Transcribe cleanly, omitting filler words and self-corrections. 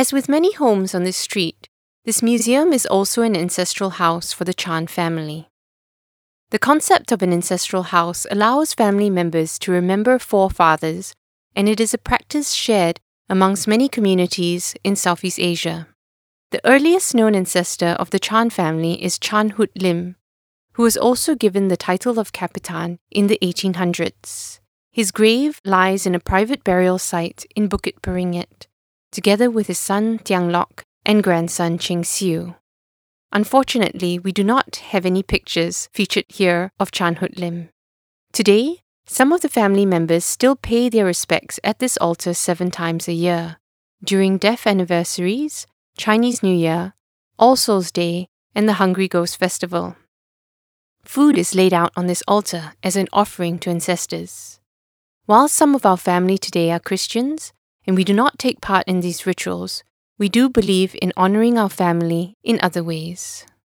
As with many homes on this street, this museum is also an ancestral house for the Chan family. The concept of an ancestral house allows family members to remember forefathers, and it is a practice shared amongst many communities in Southeast Asia. The earliest known ancestor of the Chan family is Chan Hut Lim, who was also given the title of Kapitan in the 1800s. His grave lies in a private burial site in Bukit Peringit, together with his son Tiang Lok and grandson Cheng Siu. Unfortunately, we do not have any pictures featured here of Chan Hut Lim. Today, some of the family members still pay their respects at this altar 7 times a year, during death anniversaries, Chinese New Year, All Souls Day, and the Hungry Ghost Festival. Food is laid out on this altar as an offering to ancestors. While some of our family today are Christians, and we do not take part in these rituals, we do believe in honoring our family in other ways.